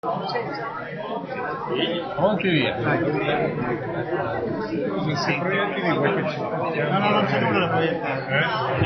Pronti via. Mi senti di vuoi che ci... No, non c'è nulla da proiettare.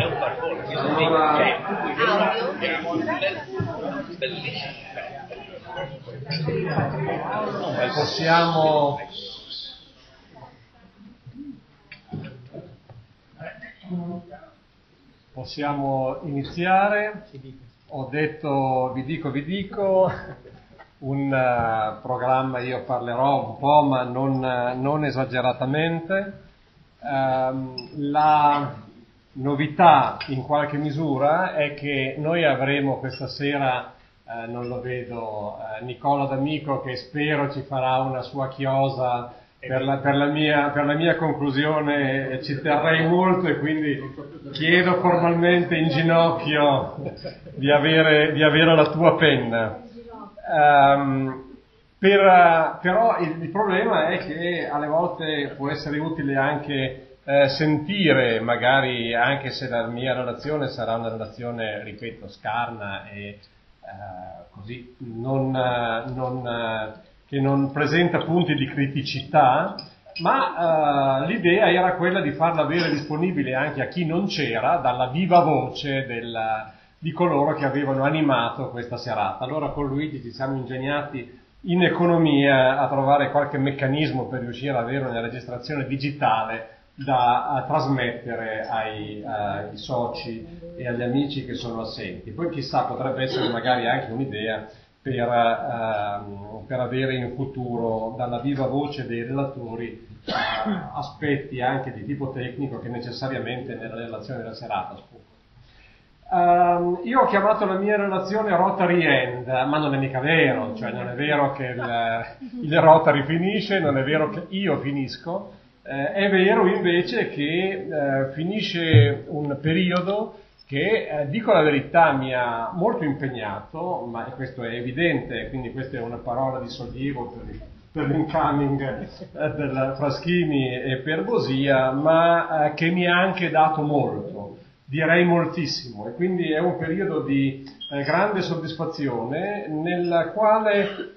Possiamo iniziare. Ho detto vi dico, un programma, io parlerò un po' ma non esageratamente. La novità in qualche misura è che noi avremo questa sera, non lo vedo, Nicola D'Amico, che spero ci farà una sua chiosa per la mia conclusione. Ci terrei molto e quindi chiedo formalmente in ginocchio di avere la tua penna. Però il problema è che alle volte può essere utile anche sentire, magari anche se la mia relazione sarà una relazione, ripeto, scarna e così che non presenta punti di criticità, ma l'idea era quella di farla avere disponibile anche a chi non c'era, dalla viva voce di coloro che avevano animato questa serata. Allora con Luigi ci siamo ingegnati in economia a trovare qualche meccanismo per riuscire ad avere una registrazione digitale da trasmettere ai soci e agli amici che sono assenti. Poi chissà, potrebbe essere magari anche un'idea per avere in futuro dalla viva voce dei relatori aspetti anche di tipo tecnico che necessariamente nella relazione della serata sfuggono. Io ho chiamato la mia relazione Rotary End, ma non è mica vero, cioè non è vero che il Rotary finisce, non è vero che io finisco, è vero invece che finisce un periodo che, dico la verità, mi ha molto impegnato, ma questo è evidente, quindi questa è una parola di sollievo per l'incoming del Fraschini e per Bosia, ma che mi ha anche dato molto, direi moltissimo, e quindi è un periodo di grande soddisfazione nel quale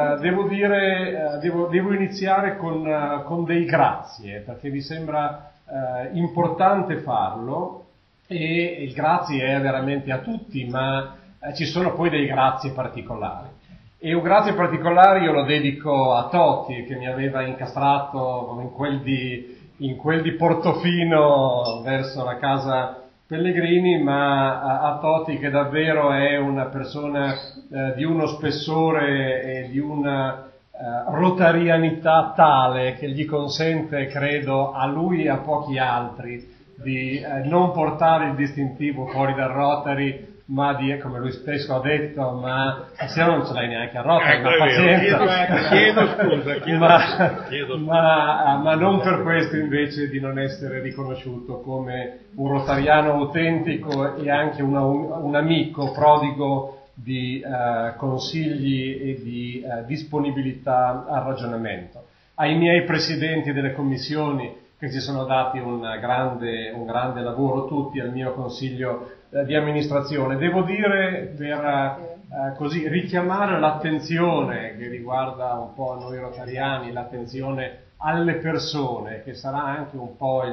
devo iniziare con dei grazie, perché mi sembra importante farlo. E il grazie è veramente a tutti, ma ci sono poi dei grazie particolari. E un grazie particolare io lo dedico a Totti, che mi aveva incastrato in quel di Portofino verso la casa Pellegrini, ma a Totti, che davvero è una persona di uno spessore e di una rotarianità tale che gli consente, credo, a lui e a pochi altri, di non portare il distintivo fuori dal Rotary, ma di, come lui stesso ha detto, ma se non ce l'hai neanche a Rotary, ma pazienza. Chiedo scusa. Ma non per questo invece di non essere riconosciuto come un rotariano autentico e anche un amico prodigo di consigli e di disponibilità al ragionamento. Ai miei presidenti delle commissioni, che ci sono dati un grande lavoro tutti, al mio consiglio di amministrazione. Devo dire, per così richiamare l'attenzione che riguarda un po' noi rotariani, l'attenzione alle persone, che sarà anche un po'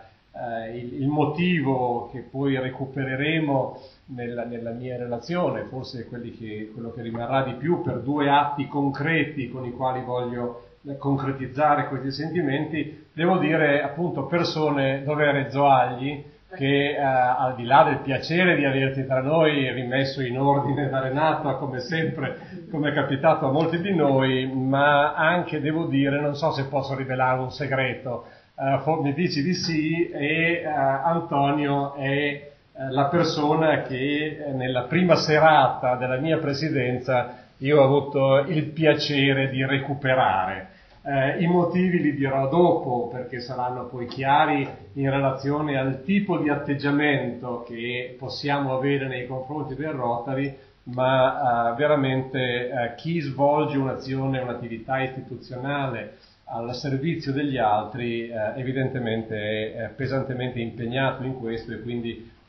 il motivo che poi recupereremo nella mia relazione, forse quello che rimarrà di più, per due atti concreti con i quali voglio concretizzare questi sentimenti. Devo dire, appunto, persone dove Rezzo Agli, che al di là del piacere di averti tra noi rimesso in ordine da Renato, come sempre, come è capitato a molti di noi, ma anche, devo dire, non so se posso rivelare un segreto, mi dici di sì, e Antonio è la persona che nella prima serata della mia presidenza io ho avuto il piacere di recuperare. I motivi li dirò dopo, perché saranno poi chiari in relazione al tipo di atteggiamento che possiamo avere nei confronti del Rotary, ma veramente chi svolge un'attività istituzionale al servizio degli altri evidentemente è pesantemente impegnato in questo, e quindi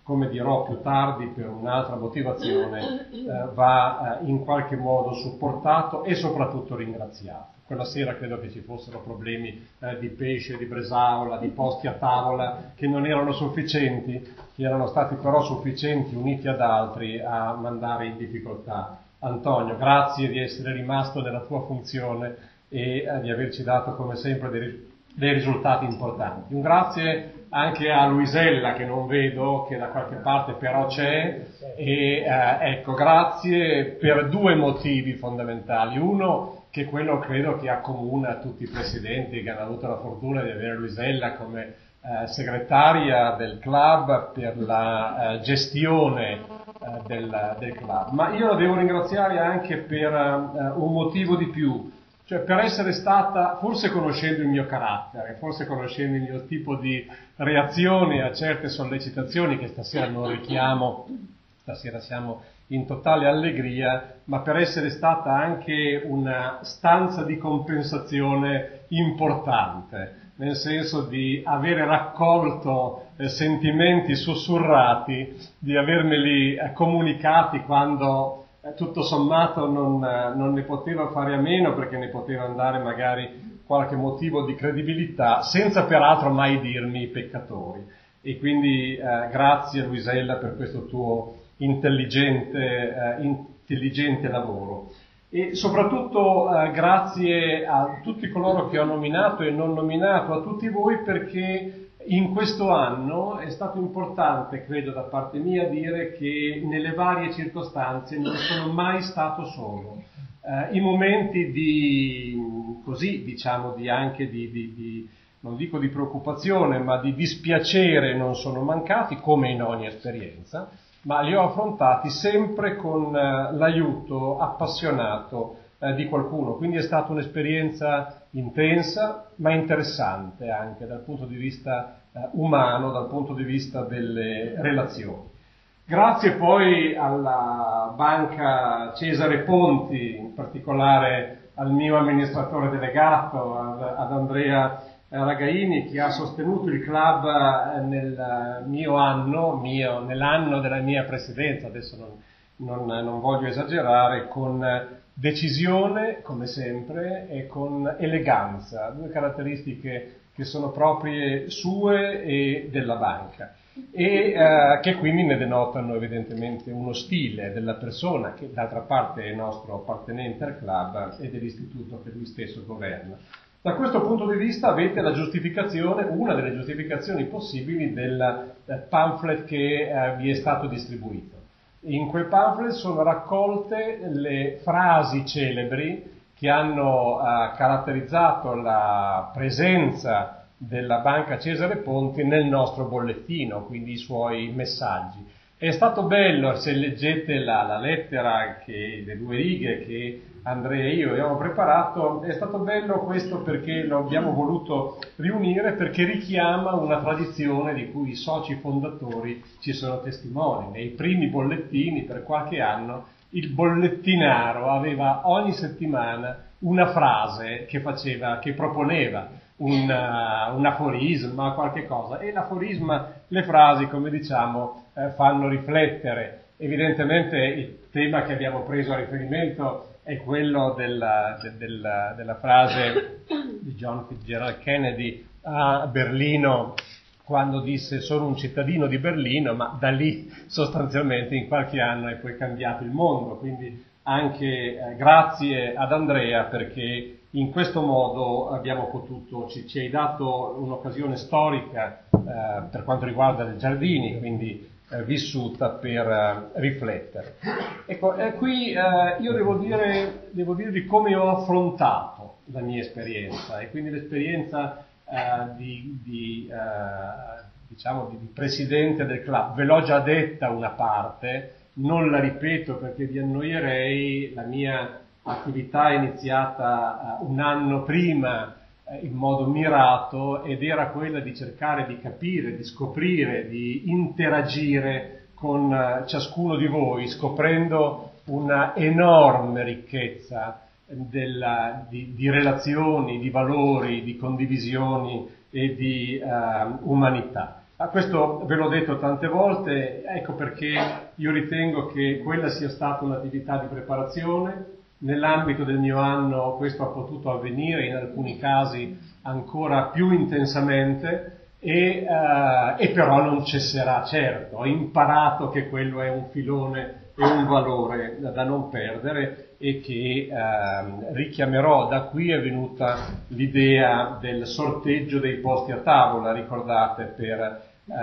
come dirò più tardi per un'altra motivazione, va in qualche modo supportato e soprattutto ringraziato. Quella sera credo che ci fossero problemi di pesce, di bresaola, di posti a tavola che non erano sufficienti, che erano stati però sufficienti uniti ad altri a mandare in difficoltà. Antonio, grazie di essere rimasto nella tua funzione e di averci dato come sempre dei risultati importanti. Un grazie anche a Luisella, che non vedo, che da qualche parte però c'è, e ecco, grazie per due motivi fondamentali. Uno, che quello credo che accomuna tutti i presidenti che hanno avuto la fortuna di avere Luisella come segretaria del club per la gestione del club. Ma io la devo ringraziare anche per un motivo di più. Cioè per essere stata, forse conoscendo il mio carattere, forse conoscendo il mio tipo di reazione a certe sollecitazioni che stasera non richiamo, stasera siamo in totale allegria, ma per essere stata anche una stanza di compensazione importante, nel senso di avere raccolto sentimenti sussurrati, di avermeli comunicati quando tutto sommato non ne poteva fare a meno, perché ne poteva andare magari qualche motivo di credibilità, senza peraltro mai dirmi peccatori. E quindi grazie Luisella per questo tuo intelligente lavoro. E soprattutto grazie a tutti coloro che ho nominato e non nominato, a tutti voi, perché in questo anno è stato importante, credo da parte mia, dire che nelle varie circostanze non sono mai stato solo. I momenti così, diciamo, non dico di preoccupazione, ma di dispiacere non sono mancati, come in ogni esperienza, ma li ho affrontati sempre con l'aiuto appassionato di qualcuno. Quindi è stata un'esperienza intensa, ma interessante anche dal punto di vista umano, dal punto di vista delle relazioni. Grazie poi alla Banca Cesare Ponti, in particolare al mio amministratore delegato, ad Andrea Ragaini, che ha sostenuto il club nell'anno della mia presidenza. Adesso non voglio esagerare, con decisione, come sempre, e con eleganza, due caratteristiche che sono proprie sue e della banca, e che quindi ne denotano evidentemente uno stile della persona, che d'altra parte è nostro appartenente al club e dell'istituto che lui stesso governa. Da questo punto di vista avete la giustificazione, una delle giustificazioni possibili del pamphlet che vi è stato distribuito. In quel pamphlet sono raccolte le frasi celebri che hanno caratterizzato la presenza della Banca Cesare Ponti nel nostro bollettino, quindi i suoi messaggi. È stato bello, se leggete la lettera, le 2 righe che Andrea e io abbiamo preparato, è stato bello questo perché lo abbiamo voluto riunire, perché richiama una tradizione di cui i soci fondatori ci sono testimoni. Nei primi bollettini, per qualche anno, il bollettinaro aveva ogni settimana una frase che proponeva un aforisma, qualche cosa, e l'aforisma, le frasi, come diciamo, fanno riflettere. Evidentemente il tema che abbiamo preso a riferimento è quello della frase di John Fitzgerald Kennedy a Berlino, quando disse sono un cittadino di Berlino, ma da lì sostanzialmente in qualche anno è poi cambiato il mondo. Quindi anche grazie ad Andrea, perché in questo modo abbiamo potuto, ci hai dato un'occasione storica per quanto riguarda i giardini, quindi vissuta per riflettere. Ecco, qui io devo dirvi come ho affrontato la mia esperienza, e quindi l'esperienza di presidente del club. Ve l'ho già detta una parte, non la ripeto perché vi annoierei. La mia attività è iniziata un anno prima in modo mirato, ed era quella di cercare di capire, di scoprire, di interagire con ciascuno di voi, scoprendo una enorme ricchezza di relazioni, di valori, di condivisioni e di umanità. Questo ve l'ho detto tante volte, ecco perché io ritengo che quella sia stata un'attività di preparazione. Nell'ambito del mio anno questo ha potuto avvenire, in alcuni casi ancora più intensamente, e però non cesserà certo. Ho imparato che quello è un filone e un valore da non perdere, e che richiamerò. Da qui è venuta l'idea del sorteggio dei posti a tavola, ricordate, per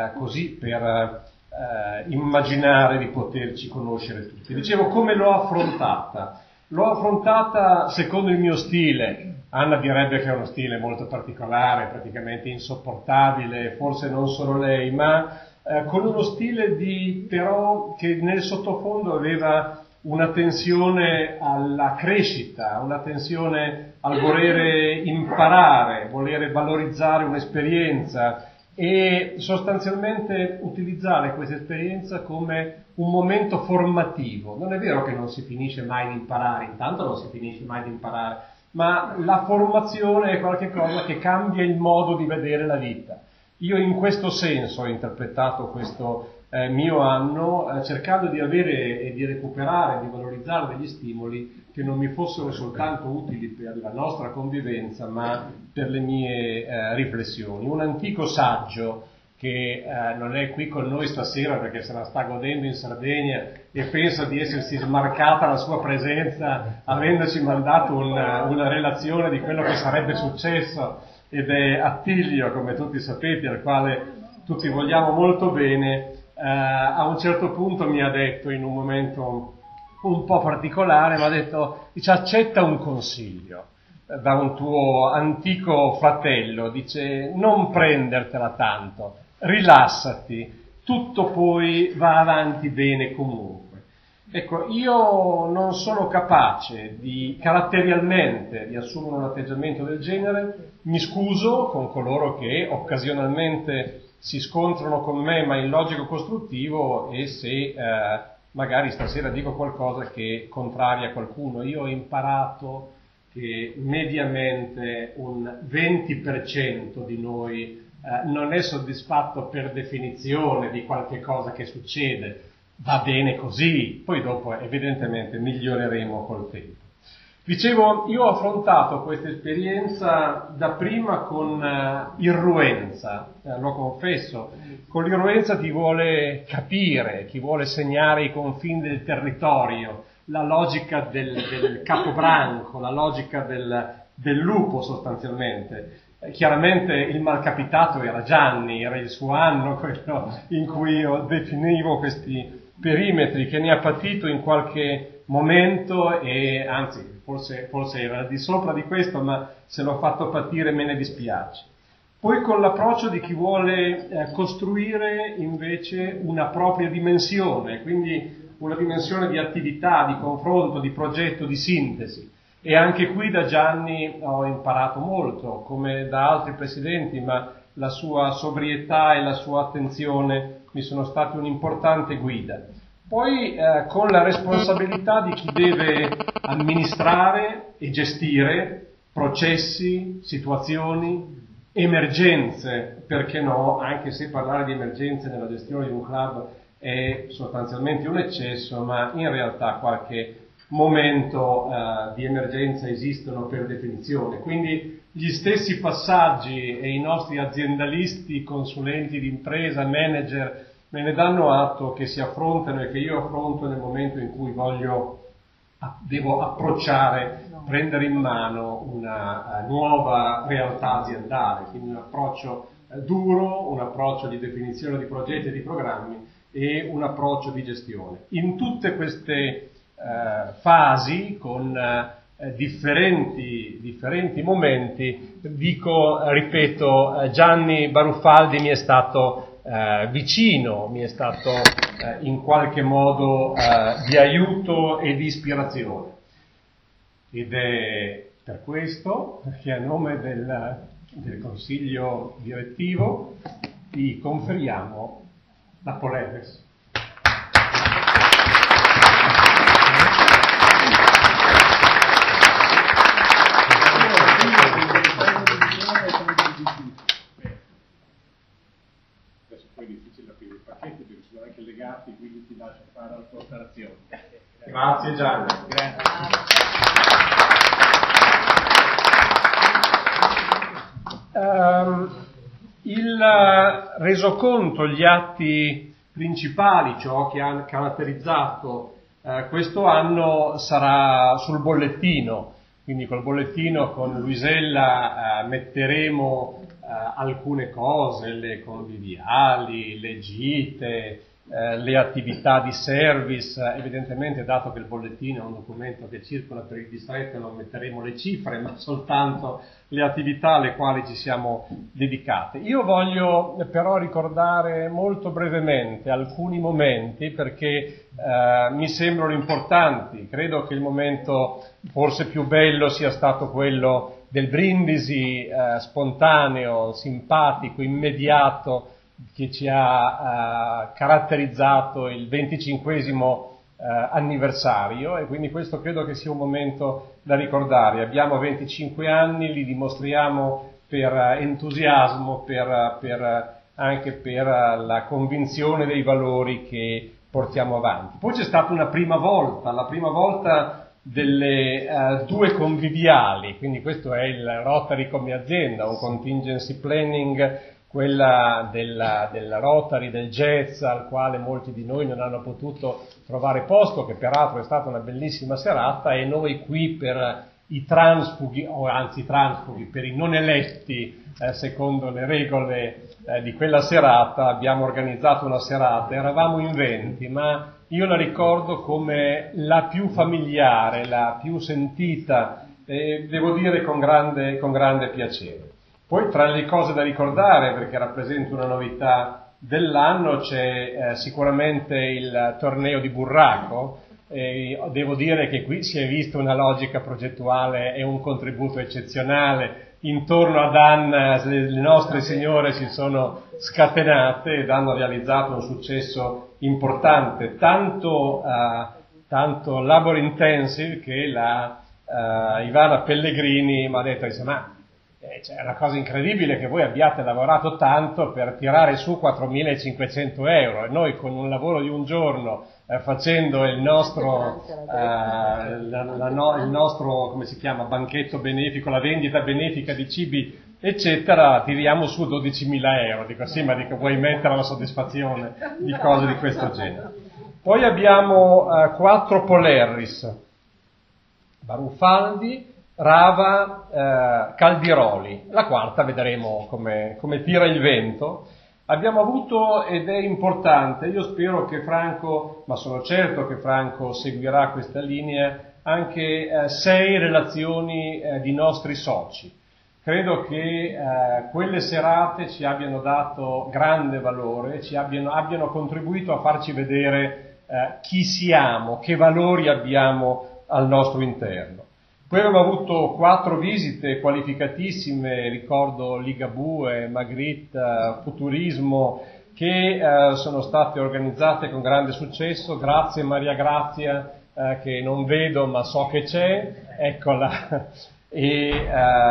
immaginare di poterci conoscere tutti. Dicevo, come l'ho affrontata? L'ho affrontata secondo il mio stile. Anna direbbe che è uno stile molto particolare, praticamente insopportabile, forse non solo lei, ma con uno stile però che nel sottofondo aveva una tensione alla crescita, una tensione al volere imparare, volere valorizzare un'esperienza e sostanzialmente utilizzare questa esperienza come un momento formativo. Non è vero che non si finisce mai di imparare, intanto non si finisce mai di imparare, ma la formazione è qualcosa che cambia il modo di vedere la vita. Io in questo senso ho interpretato questo mio anno, cercando di avere e di recuperare, di valorizzare degli stimoli che non mi fossero soltanto utili per la nostra convivenza, ma per le mie riflessioni. Un antico saggio che non è qui con noi stasera perché se la sta godendo in Sardegna e pensa di essersi smarcata la sua presenza avendoci mandato una relazione di quello che sarebbe successo, ed è Attilio, come tutti sapete, al quale tutti vogliamo molto bene. A un certo punto mi ha detto, in un momento un po' particolare, mi ha detto, dice, accetta un consiglio da un tuo antico fratello, dice, non prendertela tanto, rilassati, tutto poi va avanti bene comunque. Ecco, io non sono capace caratterialmente di assumere un atteggiamento del genere. Mi scuso con coloro che occasionalmente si scontrano con me, ma in logico costruttivo, e se magari stasera dico qualcosa che contraria qualcuno. Io ho imparato che mediamente un 20% di noi non è soddisfatto per definizione di qualche cosa che succede. Va bene così, poi dopo evidentemente miglioreremo col tempo. Dicevo, io ho affrontato questa esperienza dapprima con irruenza, lo confesso. Con l'irruenza chi vuole capire, chi vuole segnare i confini del territorio, la logica del capobranco, la logica del lupo sostanzialmente. Chiaramente il malcapitato era Gianni, era il suo anno, quello in cui io definivo questi perimetri, che ne ha patito in qualche momento, e anzi forse era di sopra di questo, ma se l'ho fatto patire me ne dispiace. Poi con l'approccio di chi vuole costruire invece una propria dimensione, quindi una dimensione di attività, di confronto, di progetto, di sintesi. E anche qui da Gianni ho imparato molto, come da altri presidenti, ma la sua sobrietà e la sua attenzione mi sono stati un'importante guida. Poi con la responsabilità di chi deve amministrare e gestire processi, situazioni, emergenze, perché no, anche se parlare di emergenze nella gestione di un club è sostanzialmente un eccesso, ma in realtà qualche momento di emergenza esistono per definizione. Quindi gli stessi passaggi, e i nostri aziendalisti, consulenti d'impresa, manager, me ne danno atto, che si affrontano e che io affronto nel momento in cui devo approcciare, prendere in mano una nuova realtà aziendale, quindi un approccio duro, un approccio di definizione di progetti e di programmi e un approccio di gestione. In tutte queste fasi, con differenti momenti, ripeto, Gianni Baruffaldi mi è stato vicino, mi è stato in qualche modo di aiuto e di ispirazione, ed è per questo che a nome del Consiglio direttivo vi conferiamo la Poleves. Grazie Gianni. Il resoconto, gli atti principali, ciò che ha caratterizzato questo anno sarà sul bollettino, quindi col bollettino con Luisella metteremo alcune cose, le conviviali, le gite, le attività di service. Evidentemente, dato che il bollettino è un documento che circola per il distretto, non metteremo le cifre, ma soltanto le attività alle quali ci siamo dedicate. Io voglio però ricordare molto brevemente alcuni momenti perché mi sembrano importanti. Credo che il momento forse più bello sia stato quello del brindisi spontaneo, simpatico, immediato, che ci ha caratterizzato il 25esimo anniversario, e quindi questo credo che sia un momento da ricordare. Abbiamo 25 anni, li dimostriamo per entusiasmo, anche per la convinzione dei valori che portiamo avanti. Poi c'è stata una prima volta, la prima volta delle due conviviali, quindi questo è il Rotary come azienda, un contingency planning, quella del Rotary, del jazz, al quale molti di noi non hanno potuto trovare posto, che peraltro è stata una bellissima serata, e noi qui per i transfughi, o anzi transfughi, per i non eletti secondo le regole di quella serata, abbiamo organizzato una serata. Eravamo in 20, ma io la ricordo come la più familiare, la più sentita, devo dire con grande piacere. Poi tra le cose da ricordare, perché rappresenta una novità dell'anno, c'è sicuramente il torneo di burraco. Devo dire che qui si è vista una logica progettuale e un contributo eccezionale. Intorno ad Anna le nostre signore si sono scatenate ed hanno realizzato un successo importante, tanto labor intensive che la Ivana Pellegrini mi ha detto, è una cosa incredibile che voi abbiate lavorato tanto per tirare su 4.500 euro, e noi con un lavoro di un giorno facendo il nostro come si chiama, banchetto benefico, la vendita benefica di cibi eccetera, tiriamo su 12.000 euro. Dico sì, ma vuoi mettere la soddisfazione di cose di questo genere. Poi abbiamo 4 Polerris, Barufaldi, Rava, Caldiroli. La quarta vedremo come tira il vento. Abbiamo avuto, ed è importante, io spero che Franco, ma sono certo che Franco seguirà questa linea, anche 6 relazioni di nostri soci. Credo che quelle serate ci abbiano dato grande valore, abbiano contribuito a farci vedere chi siamo, che valori abbiamo al nostro interno. Poi abbiamo avuto 4 visite qualificatissime, ricordo Ligabue, Magritte, Futurismo, che sono state organizzate con grande successo. Grazie Maria Grazia, che non vedo ma so che c'è, eccola, e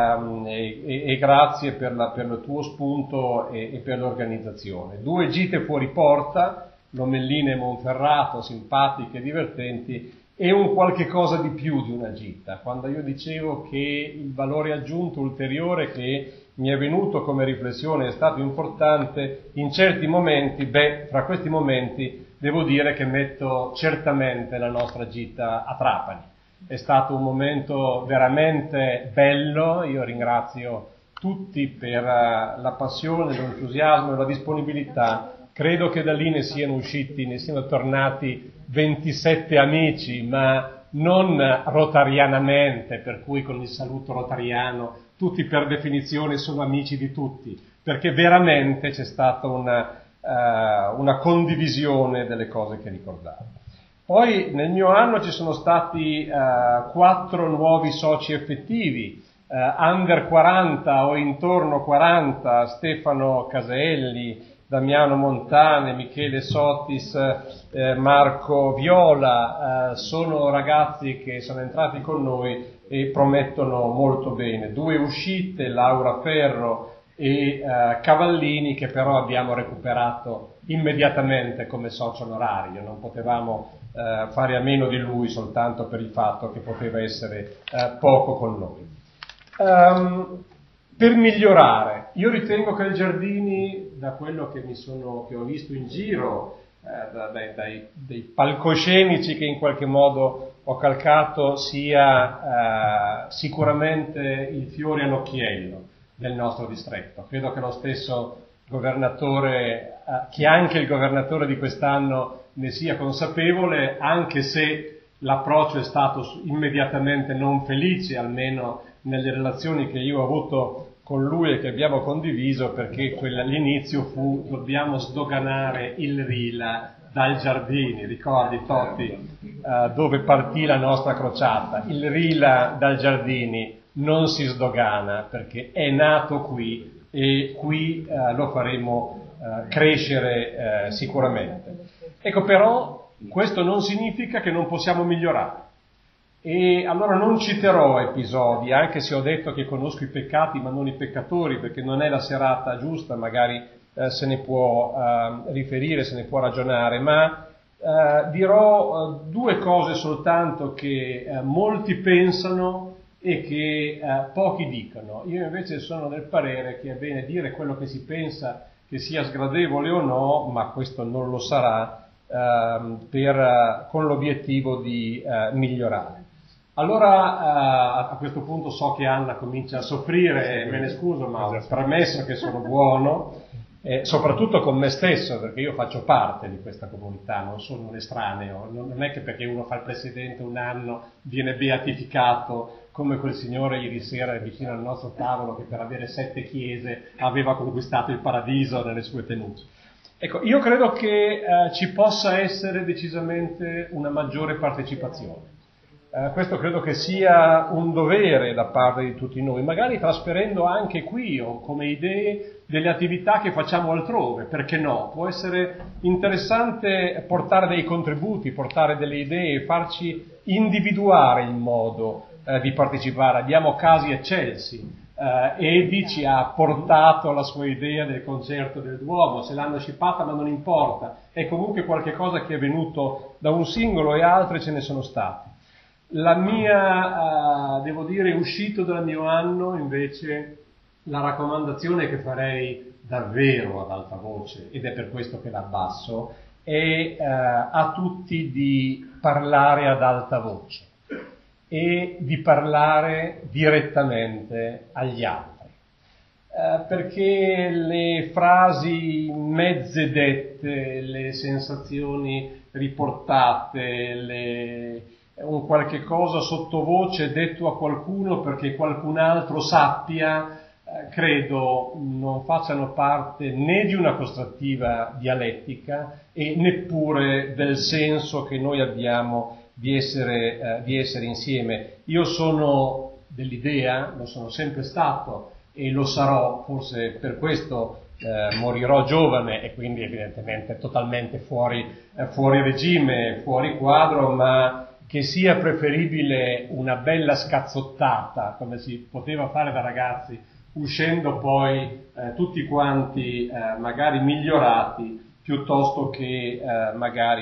grazie per il tuo spunto e per l'organizzazione. 2 gite fuori porta, Lomellina e Monferrato, simpatiche e divertenti, e un qualche cosa di più di una gita. Quando io dicevo che il valore aggiunto ulteriore che mi è venuto come riflessione è stato importante, in certi momenti, fra questi momenti devo dire che metto certamente la nostra gita a Trapani. È stato un momento veramente bello, io ringrazio tutti per la passione, l'entusiasmo e la disponibilità. Credo che da lì ne siano tornati 27 amici, ma non rotarianamente, per cui con il saluto rotariano tutti per definizione sono amici di tutti, perché veramente c'è stata una condivisione delle cose che ricordavo. Poi nel mio anno ci sono stati 4 nuovi soci effettivi, under 40 o intorno 40, Stefano Caselli, Damiano Montane, Michele Sotis, Marco Viola, sono ragazzi che sono entrati con noi e promettono molto bene. 2 uscite, Laura Ferro e Cavallini, che però abbiamo recuperato immediatamente come socio onorario, non potevamo fare a meno di lui soltanto per il fatto che poteva essere poco con noi. Per migliorare, io ritengo che il Giardini, da quello che ho visto in giro, dai palcoscenici che in qualche modo ho calcato, sia sicuramente il fiore all'occhiello del nostro distretto. Credo che lo stesso governatore, che anche il governatore di quest'anno ne sia consapevole, anche se l'approccio è stato immediatamente non felice, almeno nelle relazioni che io ho avuto con lui e che abbiamo condiviso, perché all'inizio fu: dobbiamo sdoganare il Rila dal Giardini. Ricordi, Totti, dove partì la nostra crociata? Il Rila dal Giardini non si sdogana, perché è nato qui e qui lo faremo crescere sicuramente. Ecco, però questo non significa che non possiamo migliorare. E allora non citerò episodi, anche se ho detto che conosco i peccati ma non i peccatori, perché non è la serata giusta, magari se ne può riferire, se ne può ragionare, ma dirò due cose soltanto che molti pensano e che pochi dicono. Io invece sono del parere che è bene dire quello che si pensa, che sia sgradevole o no, ma questo non lo sarà, con l'obiettivo di migliorare. Allora a questo punto so che Anna comincia a soffrire, me ne scuso, ma ho premesso che sono buono, soprattutto con me stesso, perché io faccio parte di questa comunità, non sono un estraneo. Non è che perché uno fa il presidente un anno viene beatificato, come quel signore ieri sera vicino al nostro tavolo che per avere 7 chiese aveva conquistato il paradiso nelle sue tenute. Ecco, io credo che ci possa essere decisamente una maggiore partecipazione. Questo credo che sia un dovere da parte di tutti noi, magari trasferendo anche qui o come idee delle attività che facciamo altrove, perché no? Può essere interessante portare dei contributi, portare delle idee, farci individuare il modo di partecipare. Abbiamo casi eccelsi. Edi ci ha portato la sua idea del concerto del Duomo, se l'hanno scippata ma non importa, è comunque qualche cosa che è venuto da un singolo e altre ce ne sono state. La mia, devo dire, uscito dal mio anno, invece, la raccomandazione che farei davvero ad alta voce, ed è per questo che la abbasso, è a tutti di parlare ad alta voce e di parlare direttamente agli altri. Perché le frasi mezze dette, le sensazioni riportate, un qualche cosa sottovoce detto a qualcuno perché qualcun altro sappia, credo non facciano parte né di una costruttiva dialettica e neppure del senso che noi abbiamo di essere insieme. Io sono dell'idea, lo sono sempre stato e lo sarò, forse per questo morirò giovane e quindi evidentemente totalmente fuori regime, fuori quadro, ma che sia preferibile una bella scazzottata, come si poteva fare da ragazzi, uscendo poi tutti quanti magari migliorati, piuttosto che magari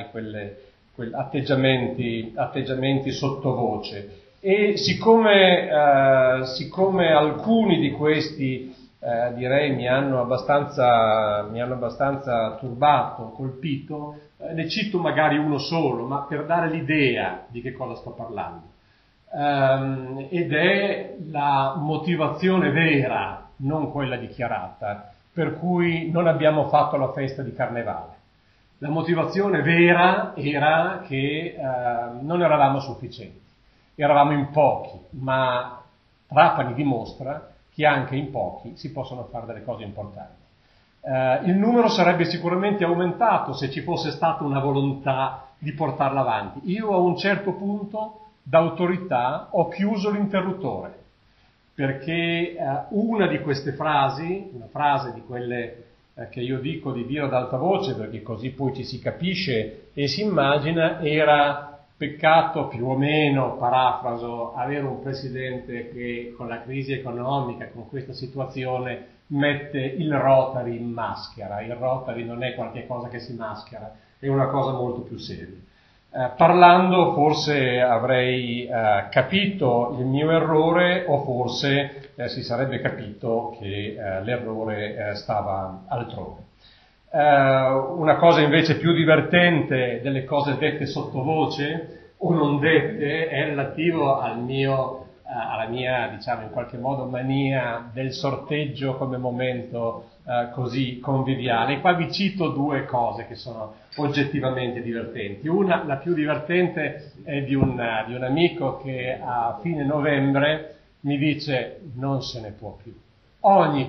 atteggiamenti sottovoce. E siccome alcuni di questi direi mi hanno abbastanza turbato, colpito, ne cito magari uno solo, ma per dare l'idea di che cosa sto parlando. Ed è la motivazione vera, non quella dichiarata, per cui non abbiamo fatto la festa di Carnevale. La motivazione vera era che non eravamo sufficienti, eravamo in pochi, ma Trapani dimostra che anche in pochi si possono fare delle cose importanti. Il numero sarebbe sicuramente aumentato se ci fosse stata una volontà di portarla avanti. Io a un certo punto, da autorità, ho chiuso l'interruttore, perché una di queste frasi, una frase di quelle che io dico di dire ad alta voce, perché così poi ci si capisce e si immagina, era: peccato, più o meno, parafraso, avere un presidente che con la crisi economica, con questa situazione, mette il Rotary in maschera. Il Rotary non è qualche cosa che si maschera, è una cosa molto più seria. Parlando forse avrei capito il mio errore, o forse si sarebbe capito che l'errore stava altrove. Una cosa invece più divertente delle cose dette sottovoce o non dette è relativo alla mia, diciamo, in qualche modo mania del sorteggio come momento così conviviale. E qua vi cito due cose che sono oggettivamente divertenti. Una, la più divertente, è di un amico che a fine novembre mi dice: non se ne può più. Ogni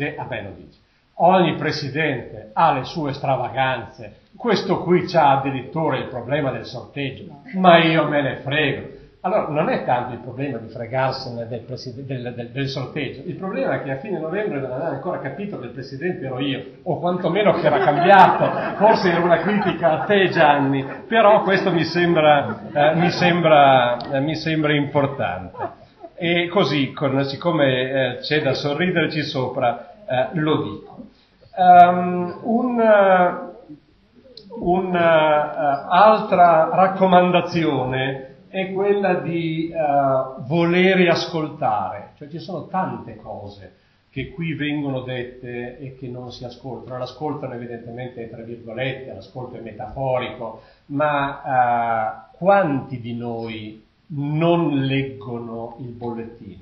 presidente ha le sue stravaganze, questo qui c'ha addirittura il problema del sorteggio, ma io me ne frego. Allora, non è tanto il problema di fregarsene del sorteggio, il problema è che a fine novembre non aveva ancora capito che il presidente ero io, o quantomeno che era cambiato. Forse era una critica a te, Gianni, però questo mi sembra importante. E così, siccome c'è da sorriderci sopra, lo dico. Altra raccomandazione è quella di volere ascoltare. Cioè, ci sono tante cose che qui vengono dette e che non si ascoltano. L'ascoltano evidentemente tra virgolette, l'ascolto è metaforico, ma quanti di noi non leggono il bollettino?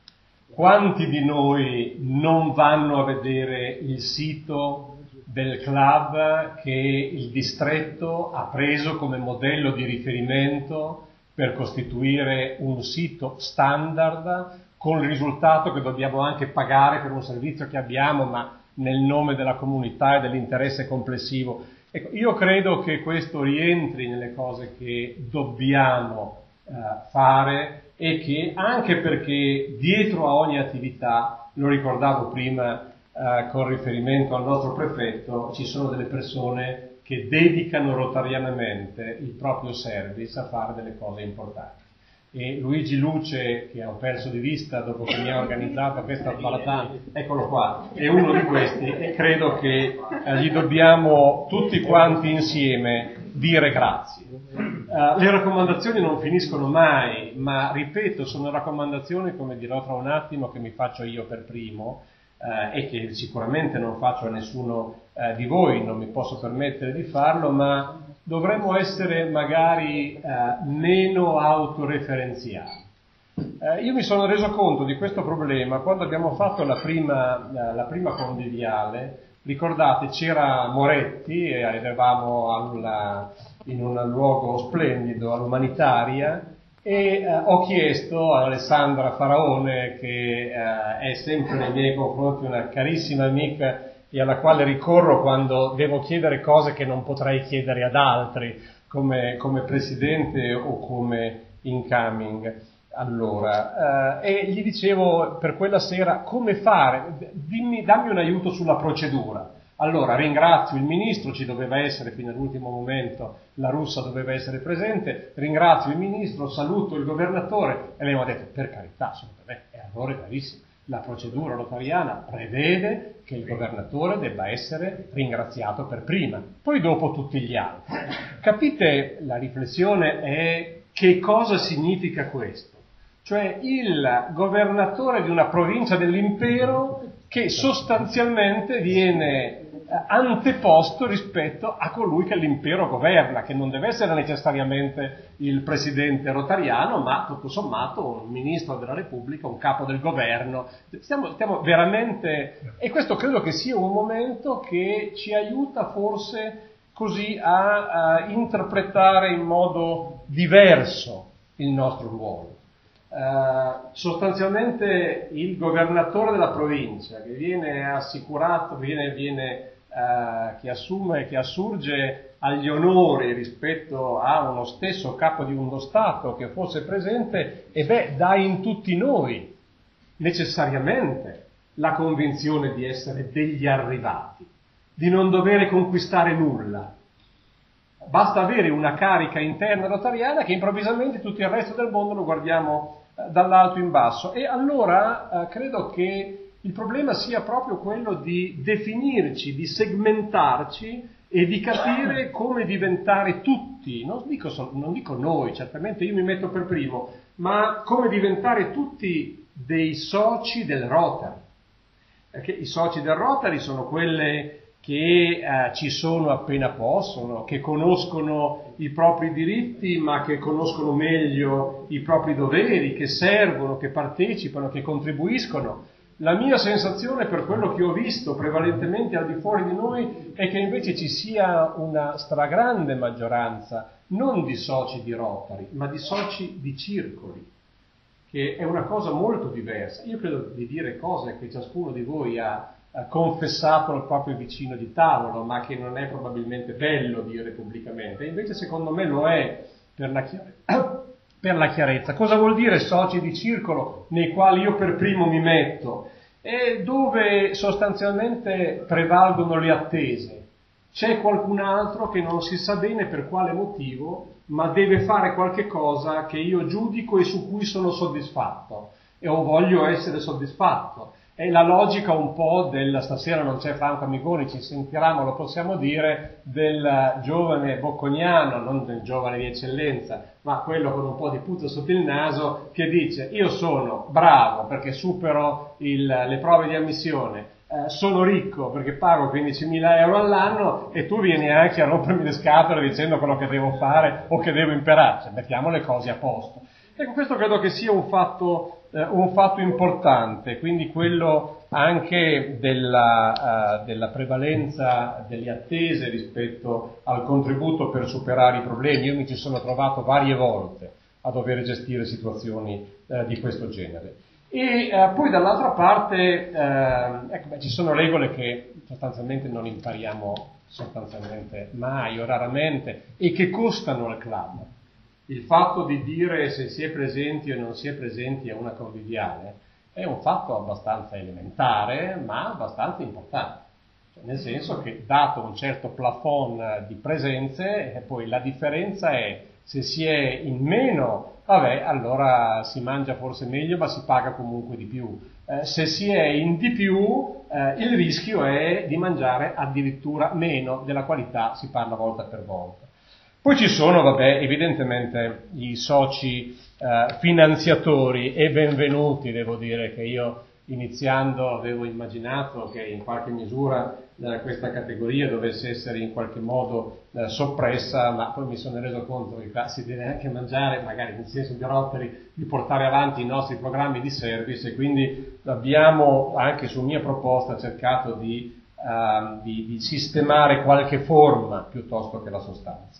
Quanti di noi non vanno a vedere il sito del club che il distretto ha preso come modello di riferimento per costituire un sito standard, con il risultato che dobbiamo anche pagare per un servizio che abbiamo, ma nel nome della comunità e dell'interesse complessivo? Ecco, io credo che questo rientri nelle cose che dobbiamo fare, e che, anche perché dietro a ogni attività, lo ricordavo prima con riferimento al nostro prefetto, ci sono delle persone che dedicano rotarianamente il proprio service a fare delle cose importanti. E Luigi Luce, che ho perso di vista dopo che mi ha organizzato questa Balatana, eccolo qua, è uno di questi, e credo che gli dobbiamo tutti quanti insieme dire grazie. Le raccomandazioni non finiscono mai, ma ripeto, sono raccomandazioni, come dirò tra un attimo, che mi faccio io per primo, e che sicuramente non faccio a nessuno di voi, non mi posso permettere di farlo, ma dovremmo essere magari meno autoreferenziali. Io mi sono reso conto di questo problema quando abbiamo fatto la prima conviviale. Ricordate, c'era Moretti e eravamo in un luogo splendido, all'Umanitaria, e ho chiesto a Alessandra Faraone, che è sempre nei miei confronti una carissima amica e alla quale ricorro quando devo chiedere cose che non potrei chiedere ad altri, come presidente o come incoming. Allora, e gli dicevo per quella sera come fare, dammi un aiuto sulla procedura. Allora, ringrazio il ministro, ci doveva essere fino all'ultimo momento, la Russa doveva essere presente, ringrazio il ministro, saluto il governatore, e lei mi ha detto: per carità, è errore gravissimo. La procedura rotariana prevede che il governatore debba essere ringraziato per prima, poi dopo tutti gli altri. Capite, la riflessione è: che cosa significa questo? Cioè il governatore di una provincia dell'impero che sostanzialmente viene anteposto rispetto a colui che l'impero governa, che non deve essere necessariamente il presidente rotariano, ma tutto sommato un ministro della Repubblica, un capo del governo. Stiamo veramente, e questo credo che sia un momento che ci aiuta forse così a interpretare in modo diverso il nostro ruolo. Sostanzialmente il governatore della provincia, che viene assicurato, che assume, che assurge agli onori rispetto a uno stesso capo di uno Stato che fosse presente, dà in tutti noi necessariamente la convinzione di essere degli arrivati, di non dovere conquistare nulla. Basta avere una carica interna rotariana che improvvisamente tutto il resto del mondo lo guardiamo dall'alto in basso. E allora credo che il problema sia proprio quello di definirci, di segmentarci e di capire come diventare tutti, non dico noi, certamente io mi metto per primo, ma come diventare tutti dei soci del Rotary. Perché i soci del Rotary sono quelle che ci sono appena possono, che conoscono i propri diritti ma che conoscono meglio i propri doveri, che servono, che partecipano, che contribuiscono. La mia sensazione, per quello che ho visto prevalentemente al di fuori di noi, è che invece ci sia una stragrande maggioranza non di soci di Rotary, ma di soci di circoli, che è una cosa molto diversa. Io credo di dire cose che ciascuno di voi ha confessato al proprio vicino di tavolo, ma che non è probabilmente bello dire pubblicamente, invece secondo me lo è per la chiarezza. Cosa vuol dire soci di circolo nei quali io per primo mi metto? E dove sostanzialmente prevalgono le attese. C'è qualcun altro che non si sa bene per quale motivo, ma deve fare qualche cosa che io giudico e su cui sono soddisfatto, o voglio essere soddisfatto. È la logica un po' stasera non c'è Franco Amigoni, ci sentirà, lo possiamo dire, del giovane bocconiano, non del giovane di eccellenza, ma quello con un po' di puzza sotto il naso, che dice: io sono bravo perché supero le prove di ammissione, sono ricco perché pago 15.000 euro all'anno e tu vieni anche a rompermi le scatole dicendo quello che devo fare o che devo imparare. Cioè, mettiamo le cose a posto. Ecco, questo credo che sia un fatto importante, quindi quello anche della prevalenza delle attese rispetto al contributo per superare i problemi. Io mi ci sono trovato varie volte a dover gestire situazioni di questo genere. E poi dall'altra parte ci sono regole che sostanzialmente non impariamo sostanzialmente mai o raramente e che costano al club. Il fatto di dire se si è presenti o non si è presenti a una conviviale è un fatto abbastanza elementare, ma abbastanza importante. Cioè, nel senso che, dato un certo plafond di presenze, poi la differenza è: se si è in meno, allora si mangia forse meglio, ma si paga comunque di più. Se si è in di più, il rischio è di mangiare addirittura meno della qualità, si parla volta per volta. Poi ci sono, evidentemente i soci finanziatori, e benvenuti. Devo dire che io, iniziando, avevo immaginato che in qualche misura questa categoria dovesse essere in qualche modo soppressa, ma poi mi sono reso conto che qua si deve anche mangiare, magari nel senso di Rotary, di portare avanti i nostri programmi di service, e quindi abbiamo, anche su mia proposta, cercato di sistemare qualche forma piuttosto che la sostanza.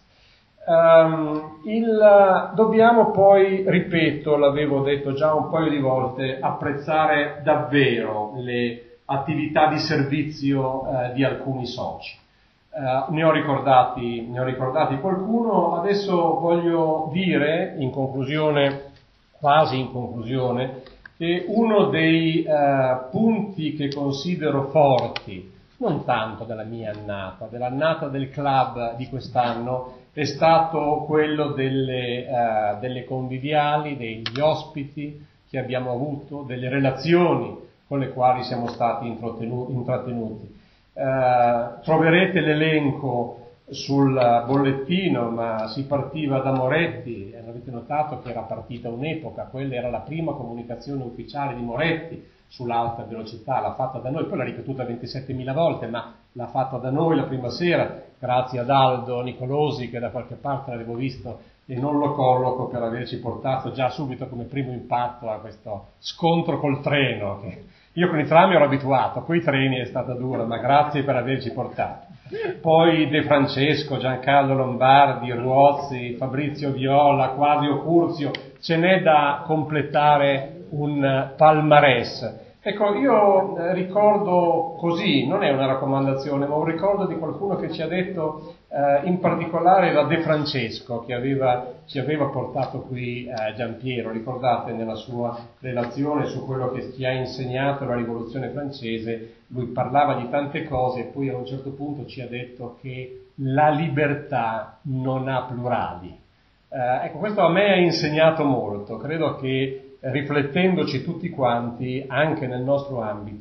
Dobbiamo poi, ripeto, l'avevo detto già un paio di volte, apprezzare davvero le attività di servizio di alcuni soci. Ne ho ricordati qualcuno. Adesso voglio dire, quasi in conclusione, che uno dei punti che considero forti, non tanto della mia annata, dell'annata del club di quest'anno, è stato quello delle conviviali, degli ospiti che abbiamo avuto, delle relazioni con le quali siamo stati intrattenuti. Troverete l'elenco sul bollettino, ma si partiva da Moretti, avete notato che era partita un'epoca, quella era la prima comunicazione ufficiale di Moretti sull'alta velocità, l'ha fatta da noi, poi l'ha ripetuta 27.000 volte, ma l'ha fatta da noi la prima sera, grazie ad Aldo Nicolosi, che da qualche parte l'avevo visto e non lo colloco, per averci portato già subito come primo impatto a questo scontro col treno, che io con i tram ero abituato, con i treni è stata dura, ma grazie per averci portato. Poi De Francesco, Giancarlo Lombardi, Ruozzi, Fabrizio Viola, Quasio Curzio, ce n'è da completare un palmarès. Ecco, io ricordo così, non è una raccomandazione, ma un ricordo di qualcuno che ci ha detto, in particolare da De Francesco, che ci aveva portato qui Giampiero, ricordate, nella sua relazione su quello che ci ha insegnato la Rivoluzione francese, lui parlava di tante cose e poi a un certo punto ci ha detto che la libertà non ha plurali. Ecco, questo a me ha insegnato molto, credo che riflettendoci tutti quanti, anche nel nostro ambito,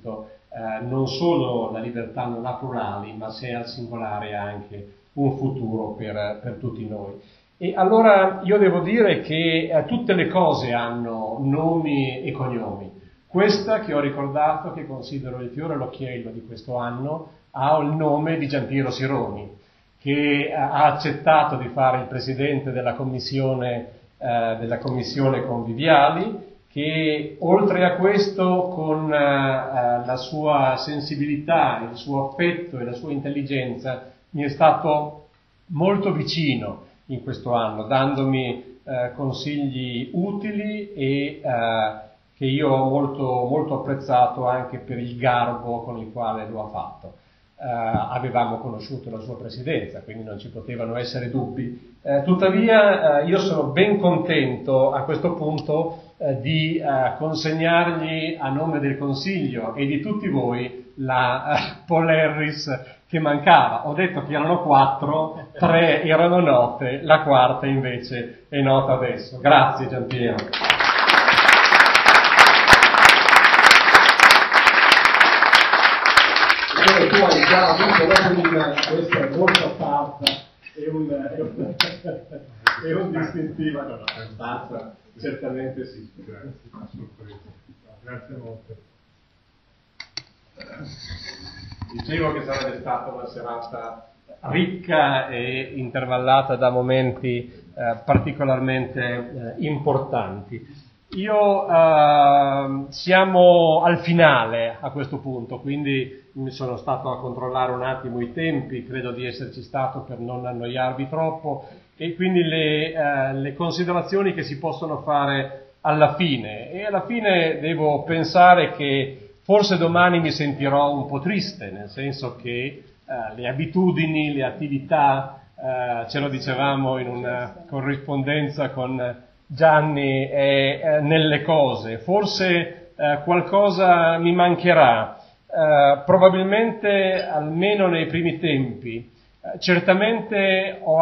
non solo la libertà non ha plurali, ma se è al singolare ha anche un futuro per tutti noi. E allora io devo dire che tutte le cose hanno nomi e cognomi. Questa che ho ricordato, che considero il fiore all'occhiello di questo anno, ha il nome di Giampiero Sironi, che ha accettato di fare il presidente della commissione conviviali, che oltre a questo con la sua sensibilità, il suo affetto e la sua intelligenza mi è stato molto vicino in questo anno, dandomi consigli utili e che io ho molto apprezzato anche per il garbo con il quale lo ha fatto. Avevamo conosciuto la sua presidenza, quindi non ci potevano essere dubbi. Tuttavia io sono ben contento a questo punto di consegnargli a nome del Consiglio e di tutti voi la Paul Harris che mancava. Ho detto che erano 4, 3 erano note, la quarta invece è nota adesso. Grazie Giampiero. Tu hai già avuto la prima, questa è molto apparta, è un distintivo, no, basta, certamente sì. Grazie molto. Dicevo che sarebbe stata una serata ricca e intervallata da momenti particolarmente importanti. Siamo al finale a questo punto, quindi mi sono stato a controllare un attimo i tempi, credo di esserci stato per non annoiarvi troppo, e quindi le considerazioni che si possono fare alla fine. E alla fine devo pensare che forse domani mi sentirò un po' triste, nel senso che le abitudini, le attività, ce lo dicevamo in una corrispondenza con Gianni, nelle cose. Forse qualcosa mi mancherà, probabilmente almeno nei primi tempi. Certamente ho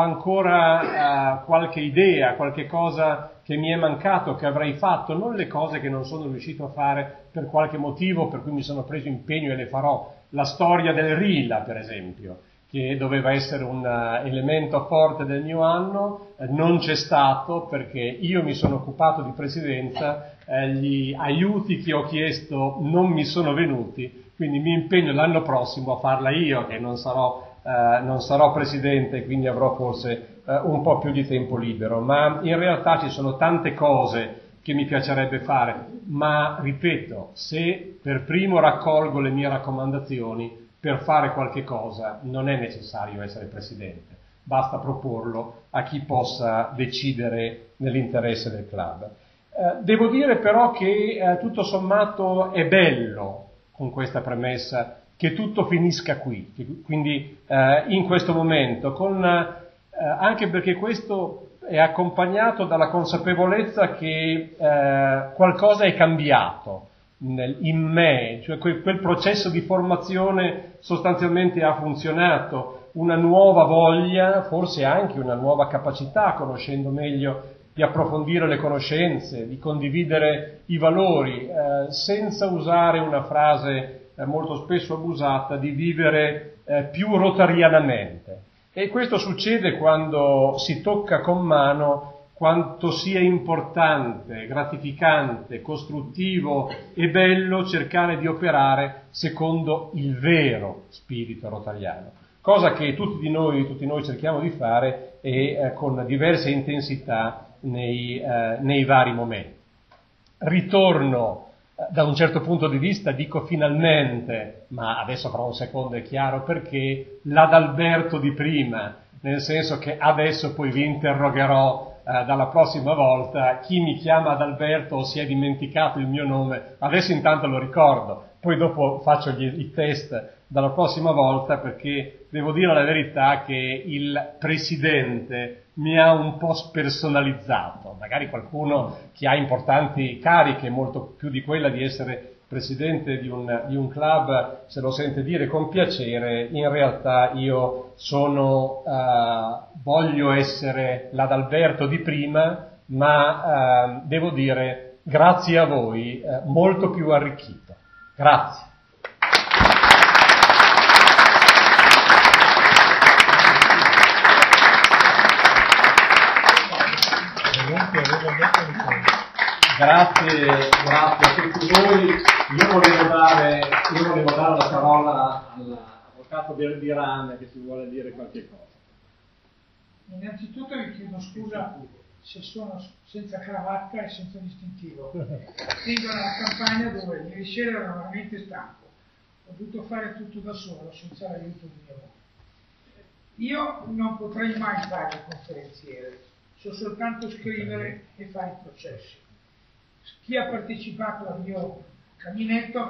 ancora qualche idea, qualche cosa che mi è mancato, che avrei fatto, non le cose che non sono riuscito a fare per qualche motivo per cui mi sono preso impegno e le farò. La storia del Rila, per esempio, che doveva essere un elemento forte del mio anno, non c'è stato perché io mi sono occupato di presidenza, gli aiuti che ho chiesto non mi sono venuti, quindi mi impegno l'anno prossimo a farla io, che non sarò presidente, quindi avrò forse un po' più di tempo libero, ma in realtà ci sono tante cose che mi piacerebbe fare, ma ripeto, se per primo raccolgo le mie raccomandazioni, per fare qualche cosa non è necessario essere presidente, basta proporlo a chi possa decidere nell'interesse del club. Devo dire però che tutto sommato è bello, con questa premessa, che tutto finisca qui, quindi in questo momento, anche perché questo è accompagnato dalla consapevolezza che qualcosa è cambiato in me, cioè quel processo di formazione sostanzialmente ha funzionato, una nuova voglia, forse anche una nuova capacità, conoscendo meglio, di approfondire le conoscenze, di condividere i valori, senza usare una frase molto spesso abusata, di vivere più rotarianamente. E questo succede quando si tocca con mano quanto sia importante, gratificante, costruttivo e bello cercare di operare secondo il vero spirito rotariano, cosa che tutti noi cerchiamo di fare e con diverse intensità nei vari momenti. Ritorno da un certo punto di vista, dico finalmente, ma adesso fra un secondo è chiaro perché, l'Adalberto di prima, nel senso che adesso poi vi interrogherò dalla prossima volta, chi mi chiama Adalberto o si è dimenticato il mio nome, adesso intanto lo ricordo, poi dopo faccio i test dalla prossima volta, perché devo dire la verità che il presidente mi ha un po' spersonalizzato, magari qualcuno che ha importanti cariche, molto più di quella di essere presidente di un club, se lo sente dire con piacere. In realtà io voglio essere l'Adalberto di prima, ma devo dire, grazie a voi, molto più arricchito. Grazie. Grazie a tutti voi. Io volevo dare la parola all'avvocato Berdiran, che si vuole dire qualche cosa. Innanzitutto vi chiedo scusa se sono senza cravatta e senza distintivo. Vengo dalla campagna dove ieri sera ero veramente stanco. Ho dovuto fare tutto da solo, senza l'aiuto di mia moglie. Io non potrei mai fare il conferenziere, so soltanto scrivere e fare i processi. Chi ha partecipato al mio caminetto